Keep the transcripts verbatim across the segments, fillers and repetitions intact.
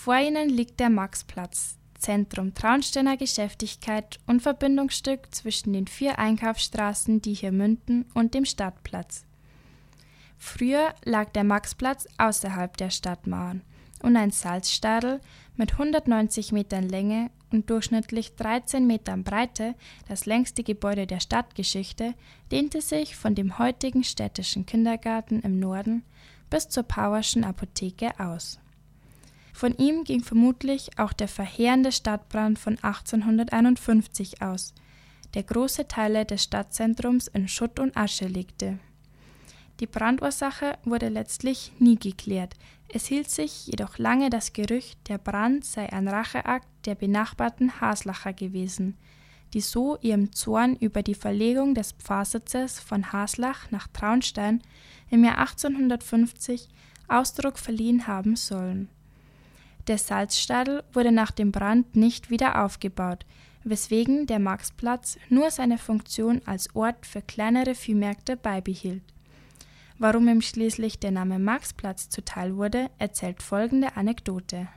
Vor ihnen liegt der Maxplatz, Zentrum Traunsteiner Geschäftigkeit und Verbindungsstück zwischen den vier Einkaufsstraßen, die hier münden, und dem Stadtplatz. Früher lag der Maxplatz außerhalb der Stadtmauern und ein Salzstadel mit hundertneunzig Metern Länge und durchschnittlich dreizehn Metern Breite, das längste Gebäude der Stadtgeschichte, dehnte sich von dem heutigen städtischen Kindergarten im Norden bis zur Pauerschen Apotheke aus. Von ihm ging vermutlich auch der verheerende Stadtbrand von achtzehnhunderteinundfünfzig aus, der große Teile des Stadtzentrums in Schutt und Asche legte. Die Brandursache wurde letztlich nie geklärt, es hielt sich jedoch lange das Gerücht, der Brand sei ein Racheakt der benachbarten Haslacher gewesen, die so ihrem Zorn über die Verlegung des Pfarrsitzes von Haslach nach Traunstein im Jahr achtzehnhundertfünfzig Ausdruck verliehen haben sollen. Der Salzstadel wurde nach dem Brand nicht wieder aufgebaut, weswegen der Maxplatz nur seine Funktion als Ort für kleinere Viehmärkte beibehielt. Warum ihm schließlich der Name Maxplatz zuteil wurde, erzählt folgende Anekdote.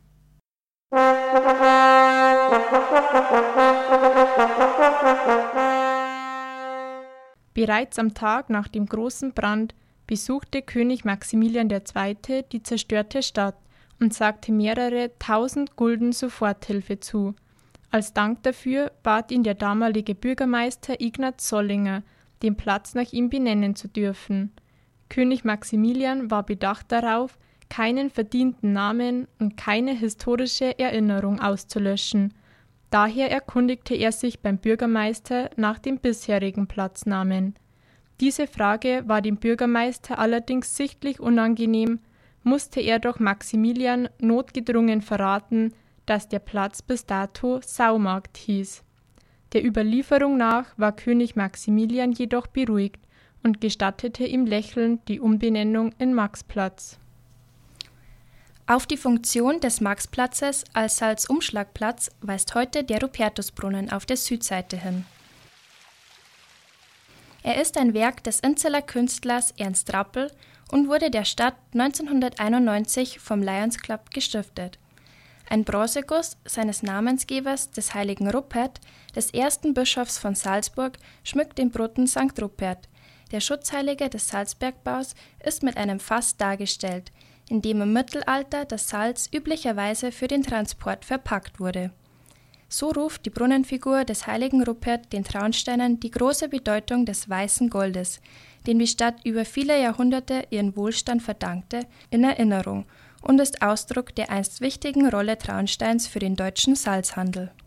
Bereits am Tag nach dem großen Brand besuchte König Maximilian der Zweite die zerstörte Stadt und sagte mehrere tausend Gulden Soforthilfe zu. Als Dank dafür bat ihn der damalige Bürgermeister Ignaz Sollinger, den Platz nach ihm benennen zu dürfen. König Maximilian war bedacht darauf, keinen verdienten Namen und keine historische Erinnerung auszulöschen. Daher erkundigte er sich beim Bürgermeister nach dem bisherigen Platznamen. Diese Frage war dem Bürgermeister allerdings sichtlich unangenehm, musste er doch Maximilian notgedrungen verraten, dass der Platz bis dato Saumarkt hieß. Der Überlieferung nach war König Maximilian jedoch beruhigt und gestattete ihm lächelnd die Umbenennung in Maxplatz. Auf die Funktion des Maxplatzes als Salzumschlagplatz weist heute der Rupertusbrunnen auf der Südseite hin. Er ist ein Werk des Inzeller Künstlers Ernst Rappel und wurde der Stadt neunzehnhunderteinundneunzig vom Lions Club gestiftet. Ein Bronzeguss seines Namensgebers, des heiligen Rupert, des ersten Bischofs von Salzburg, schmückt den Brunnen Sankt Rupert. Der Schutzheilige des Salzbergbaus ist mit einem Fass dargestellt, in dem im Mittelalter das Salz üblicherweise für den Transport verpackt wurde. So ruft die Brunnenfigur des heiligen Rupert den Traunsteinern die große Bedeutung des weißen Goldes, dem die Stadt über viele Jahrhunderte ihren Wohlstand verdankte, in Erinnerung und ist Ausdruck der einst wichtigen Rolle Traunsteins für den deutschen Salzhandel.